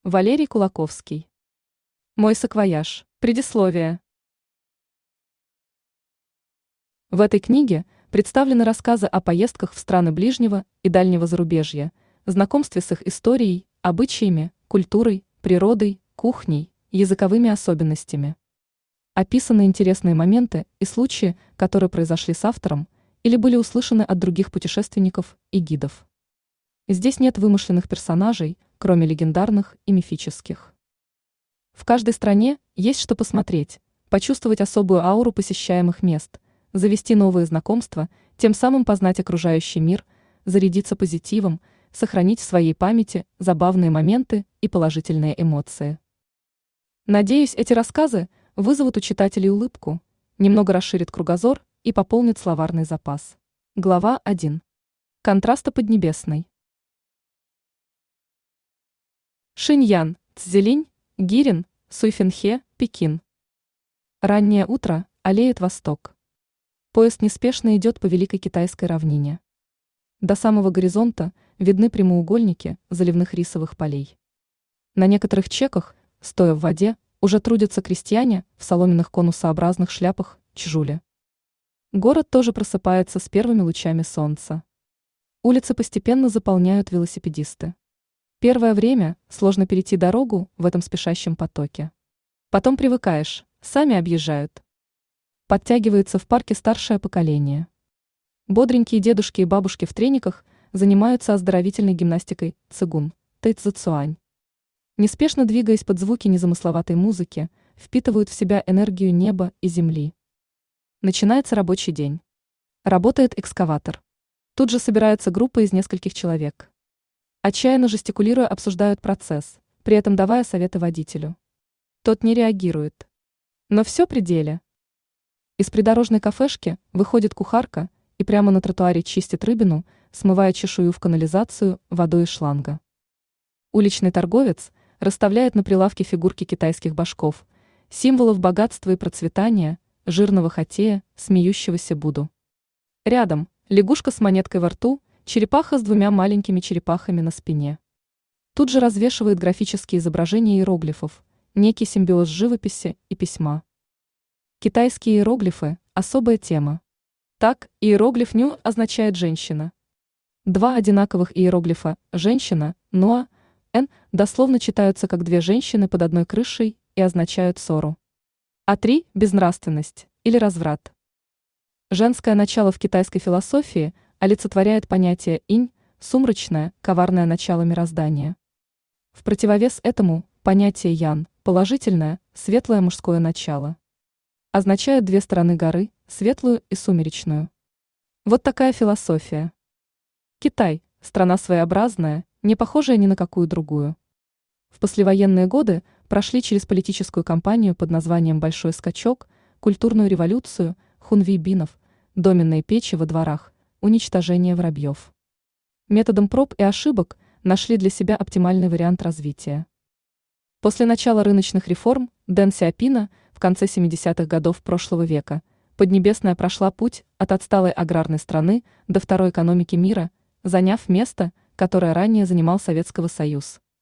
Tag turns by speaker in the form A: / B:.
A: Валерий Кулаковский. Мой саквояж. Предисловие. В этой книге представлены рассказы о поездках в страны ближнего и дальнего зарубежья, знакомстве с их историей, обычаями, культурой, природой, кухней, языковыми особенностями. Описаны интересные моменты и случаи, которые произошли с автором или были услышаны от других путешественников и гидов. Здесь нет вымышленных персонажей, кроме легендарных и мифических. В каждой стране есть что посмотреть, почувствовать особую ауру посещаемых мест, завести новые знакомства, тем самым познать окружающий мир, зарядиться позитивом, сохранить в своей памяти забавные моменты и положительные эмоции. Надеюсь, эти рассказы вызовут у читателей улыбку, немного расширят кругозор и пополнят словарный запас. Глава 1. Контраста Поднебесной. Шиньян, Цзилинь, Гирин, Суйфенхе, Пекин. Раннее утро, аллеет восток. Поезд неспешно идет по Великой Китайской равнине. До самого горизонта видны прямоугольники заливных рисовых полей. На некоторых чеках, стоя в воде, уже трудятся крестьяне в соломенных конусообразных шляпах чжули. Город тоже просыпается с первыми лучами солнца. Улицы постепенно заполняют велосипедисты. Первое время сложно перейти дорогу в этом спешащем потоке. Потом привыкаешь, сами объезжают. Подтягивается в парке старшее поколение. Бодренькие дедушки и бабушки в трениках занимаются оздоровительной гимнастикой цигун, тайцзэцюань. Неспешно двигаясь под звуки незамысловатой музыки, впитывают в себя энергию неба и земли. Начинается рабочий день. Работает экскаватор. Тут же собирается группа из нескольких человек. Отчаянно жестикулируя обсуждают процесс, при этом давая советы водителю. Тот не реагирует. Но все при деле. Из придорожной кафешки выходит кухарка и прямо на тротуаре чистит рыбину, смывая чешую в канализацию водой из шланга. Уличный торговец расставляет на прилавке фигурки китайских башков, символов богатства и процветания, жирного хатея, смеющегося Будду. Рядом лягушка с монеткой во рту, черепаха с двумя маленькими черепахами на спине. Тут же развешивает графические изображения иероглифов, некий симбиоз живописи и письма. Китайские иероглифы – особая тема. Так, иероглиф «ню» означает «женщина». Два одинаковых иероглифа «женщина», «нуа», «н» дословно читаются как две женщины под одной крышей и означают ссору. А три – безнравственность или разврат. Женское начало в китайской философии олицетворяет понятие инь, сумрачное, коварное начало мироздания. В противовес этому понятие ян, положительное, светлое мужское начало. Означают две стороны горы, светлую и сумеречную. Вот такая философия. Китай – страна своеобразная, не похожая ни на какую другую. В послевоенные годы прошли через политическую кампанию под названием «Большой скачок», культурную революцию, хунвейбинов, доменные печи во дворах, уничтожение воробьев. Методом проб и ошибок нашли для себя оптимальный вариант развития. После начала рыночных реформ Дэн Сяопина в конце 70-х годов прошлого века Поднебесная прошла путь от отсталой аграрной страны до второй экономики мира, заняв место, которое ранее занимал Советский Союз.